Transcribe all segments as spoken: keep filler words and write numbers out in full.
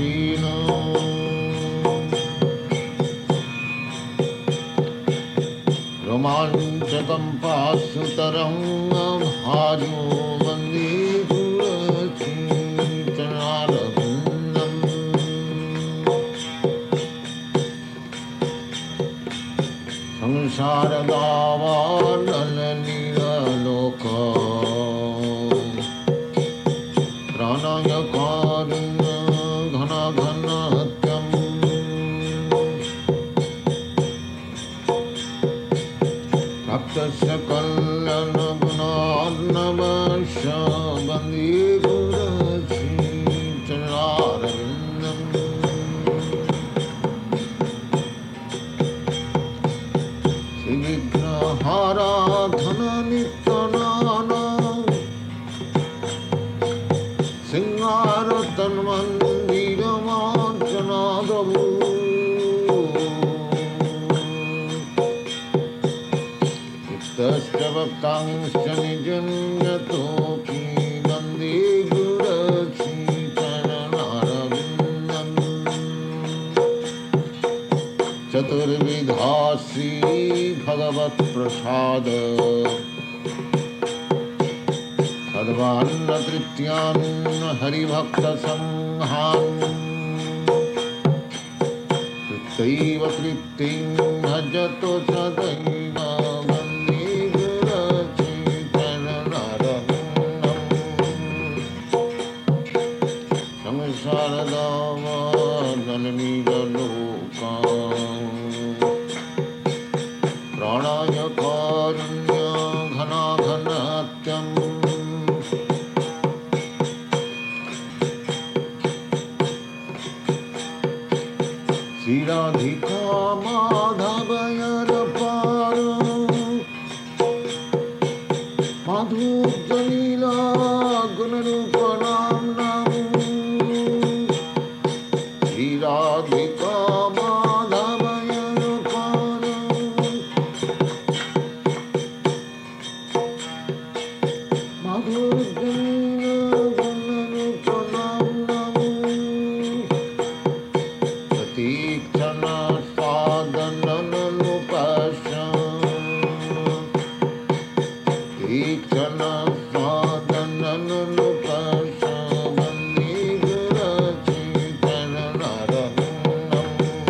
Krishna. Romanchakam Pasutaram Bhajo Vande Gurati Chanarabindam. Samsaradavarananira loka Pranaya Karuna Ghana Ghana Hatyam Bhaktasya Kalyana Gunarnavasya Bandi Gurati Chanarabindam. Hara dhana nityanana Singara tanmandira vajana davu Iktasya bhaktangsya nijanyatopi Bandi gurasi charanarabindam. Chaturvidhasi Bhagavat Prasada Sadvanna Trityan Hari Bhakta Sanghan Trittaiva Trittin Bhajato Sadaiva Bandi Gurati Charanarabindam. Samsaradava Nananida Loka Pranaya Karunya Ghana Ghana Hatyam Siradhika Madhavayara Paro Madhu Jalila Gunarupanam Nam Siradhika Madhavayara Paro Madhu Jalila Gunarupanam Nam Pratikshana Sadhananupasya Pratikshana Sadhananupasya Bandi Gurati Charanarabindam.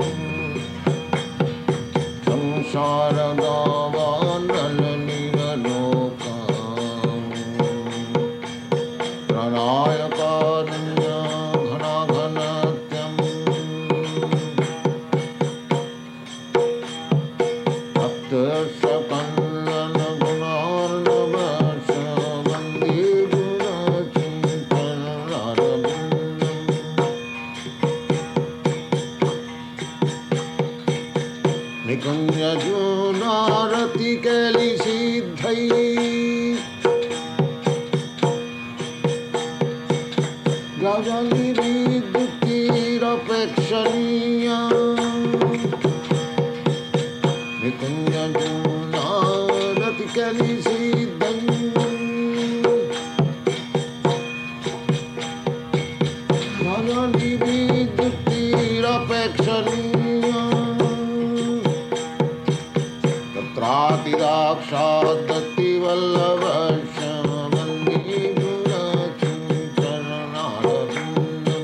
Samsaradavarananira loka Pranaya Karunya Ghana Ghana Hatyam Bhaktasya Kalyana Gunarnavasya Bandi Gurati Charanarabindam. Nikunja Junarati Keli Siddhai Gajali Viduttira Pekshaniya Nikunja Junarati Keli Siddhai Gajali Viduttira Pekshaniya Tatrati Dakshadati Vallabhasya Bandi Gurati Charanarabindam.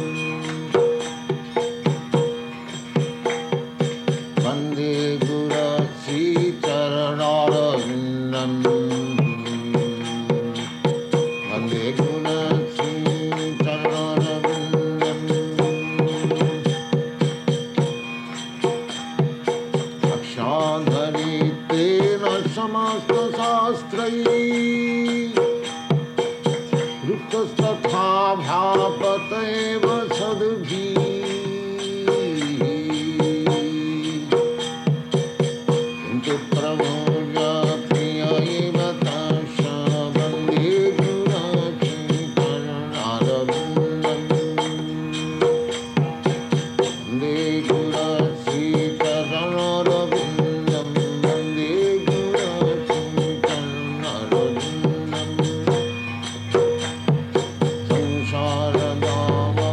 Bandi Gurati Charanarabindam. Bandi Gurati Charanarabindam. Akshadhari Tena Samasta Sastrai Ruktastatha Bhapateva Sadbhi Kintu Prabhuja Priya Eva Tasha Bandi Gurati Charanarabindam. Bandi Gurati Charanarabindam. Bandi Gurati Charanarabindam. Samsaradava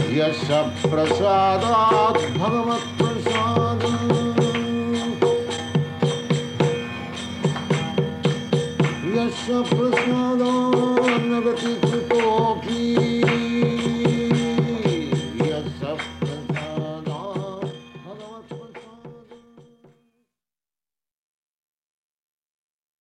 Yasya prasadat bhagavat prasadam. Yasya prasadat